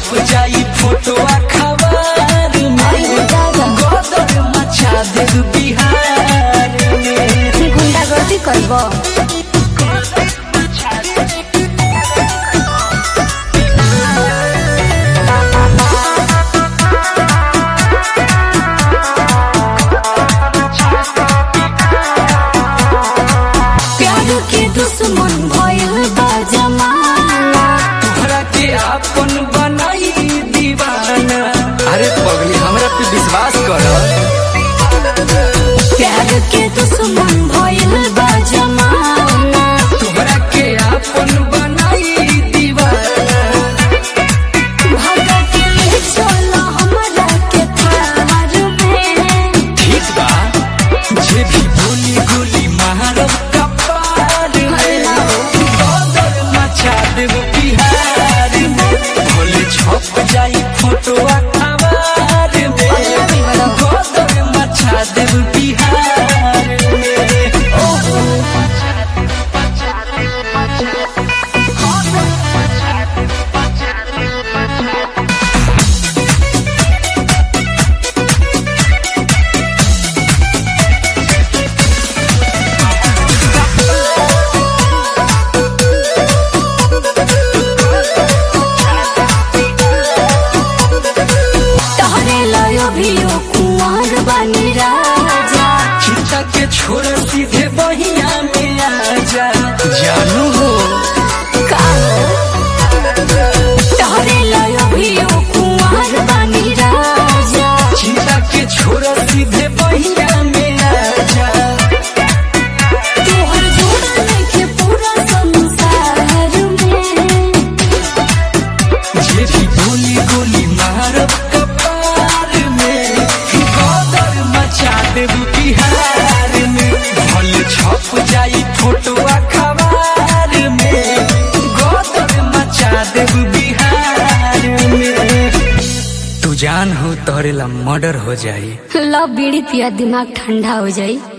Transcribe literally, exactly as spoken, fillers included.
छप जाई फोटो अखबार में, गदर मचा देब बिहार में। गुंडागर्दी करबो दुश्मन भइल बा जमाना, तोहरा के अपन बनाई दीवाना। अरे पगली हमरा पे विश्वास कर, प्यार के दुश्मन भइल बा जमाना, तोहरा के अपन बनाई दीवाना। भागा के ले चलो हमरा के थार में, ठीक बा जे भी गोली गोली मारब छप जाई फोटो अखबार में, गदर मचा देब बिहार में। चिंता के छोड़ सीधे बहिया में आजा, जानू हो का तोहरे लायो भी कुंवर बानी राजा। चिंता के छोड़ सीधे बहिया में आजा, तोहर जोड़ा देखे पूरा संसार में, जे भी गोली गोली मारब कपार में, गदर मचा देब बिहार में। भले छप जाई फोटो अखबार में, गदर मचा देब बिहार में। तू जान हो तोहरे ला मर्डर हो जाई। ला बीड़ी पिया दिमाग ठंडा हो जाई।